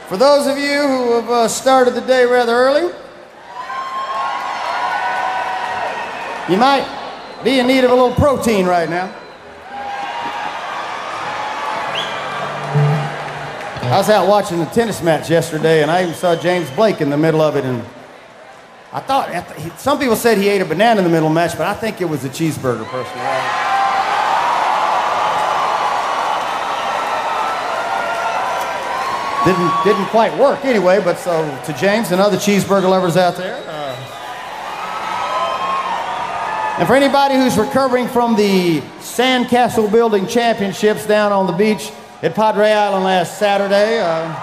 For those of you who have started the day rather early, you might be in need of a little protein right now. I was out watching the tennis match yesterday, and I even saw James Blake in the middle of it, and I thought, some people said he ate a banana in the middle of the match, but I think it was a cheeseburger, personally. Didn't quite work anyway, but so to James and other cheeseburger lovers out there. And for anybody who's recovering from the Sandcastle Building Championships down on the beach at Padre Island last Saturday,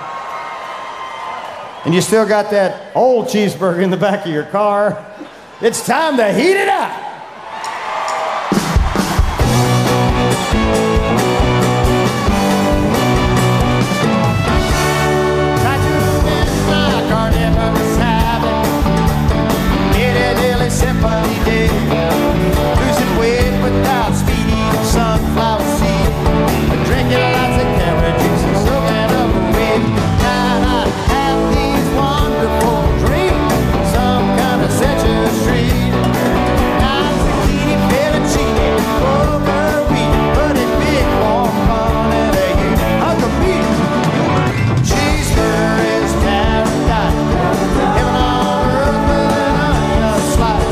and you still got that old cheeseburger in the back of your car, it's time to heat it up. Losing weight without speeding sunflower seed, drinking lots of carrot juice and soaking up the weed. Now I have these wonderful dreams, some kind of Central Street. I'm zucchini, fettuccine, over wheat, but a big warm bun and a huge hunk of meat. Cheeseburger is paradise, heaven on earth with an onion slice.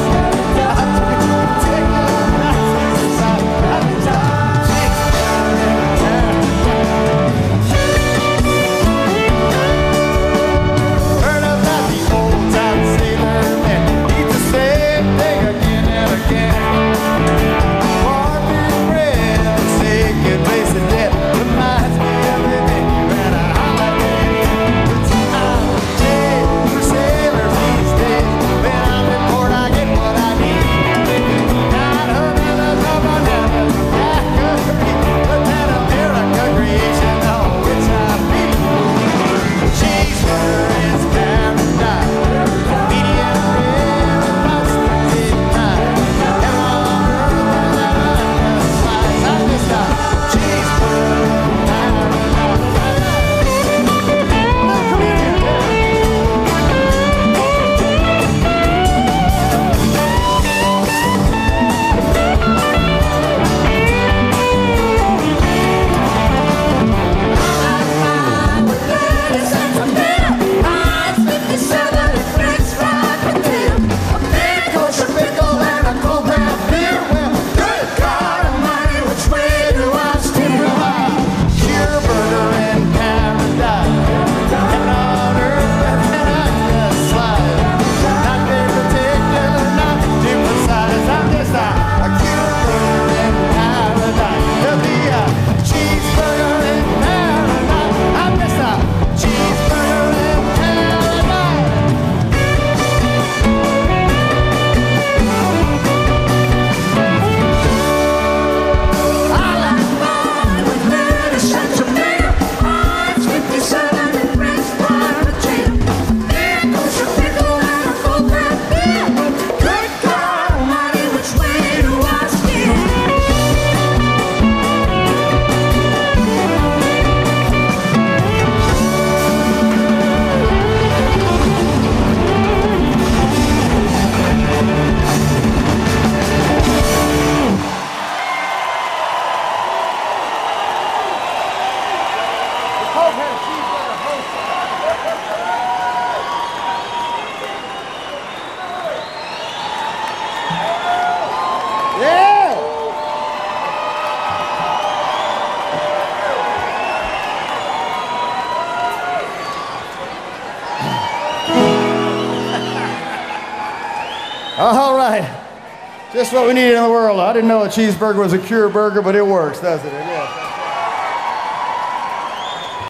All right, just what we needed in the world. I didn't know a cheeseburger was a cure burger, but it works, doesn't it? Yeah.